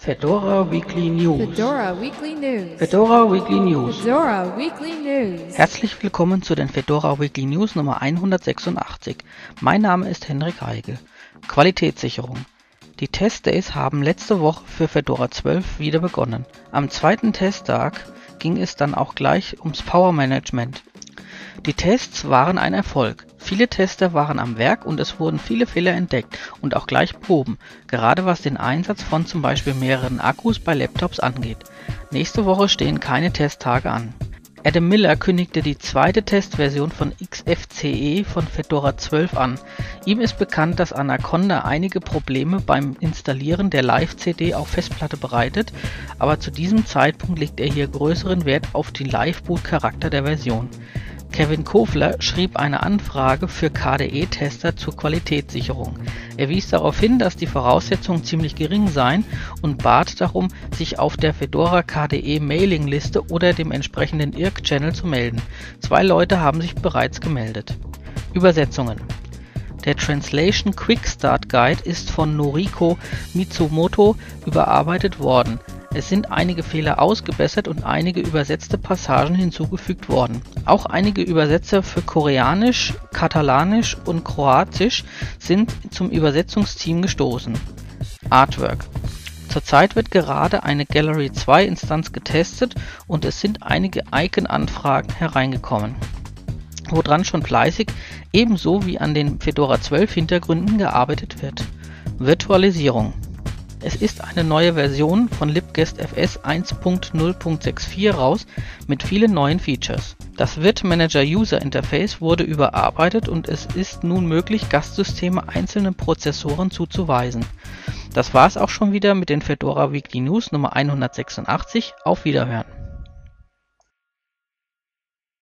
Fedora Weekly News. Fedora Weekly News. Fedora Weekly News. Fedora Weekly News. Herzlich willkommen zu den Fedora Weekly News Nummer 186. Mein Name ist Henrik Heigl. Qualitätssicherung. Die Testdays haben letzte Woche für Fedora 12 wieder begonnen. Am zweiten Testtag ging es dann auch gleich ums Power Management. Die Tests waren ein Erfolg. Viele Tester waren am Werk und es wurden viele Fehler entdeckt und auch gleich Proben, gerade was den Einsatz von zum Beispiel mehreren Akkus bei Laptops angeht. Nächste Woche stehen keine Testtage an. Adam Miller kündigte die zweite Testversion von XFCE von Fedora 12 an. Ihm ist bekannt, dass Anaconda einige Probleme beim Installieren der Live-CD auf Festplatte bereitet, aber zu diesem Zeitpunkt legt er hier größeren Wert auf den Live-Boot-Charakter der Version. Kevin Kofler schrieb eine Anfrage für KDE-Tester zur Qualitätssicherung. Er wies darauf hin, dass die Voraussetzungen ziemlich gering seien und bat darum, sich auf der Fedora KDE Mailingliste oder dem entsprechenden IRC-Channel zu melden. 2 Leute haben sich bereits gemeldet. Übersetzungen. Der Translation Quick Start Guide ist von Noriko Mitsumoto überarbeitet worden. Es sind einige Fehler ausgebessert und einige übersetzte Passagen hinzugefügt worden. Auch einige Übersetzer für Koreanisch, Katalanisch und Kroatisch sind zum Übersetzungsteam gestoßen. Artwork. Zurzeit wird gerade eine Gallery 2 Instanz getestet und es sind einige Icon-Anfragen hereingekommen, woran schon fleißig ebenso wie an den Fedora 12 Hintergründen gearbeitet wird. Virtualisierung. Es ist eine neue Version von libguestfs 1.0.64 raus mit vielen neuen Features. Das Virt Manager User Interface wurde überarbeitet und es ist nun möglich, Gastsysteme einzelnen Prozessoren zuzuweisen. Das war's auch schon wieder mit den Fedora Weekly News Nummer 186. Auf Wiederhören!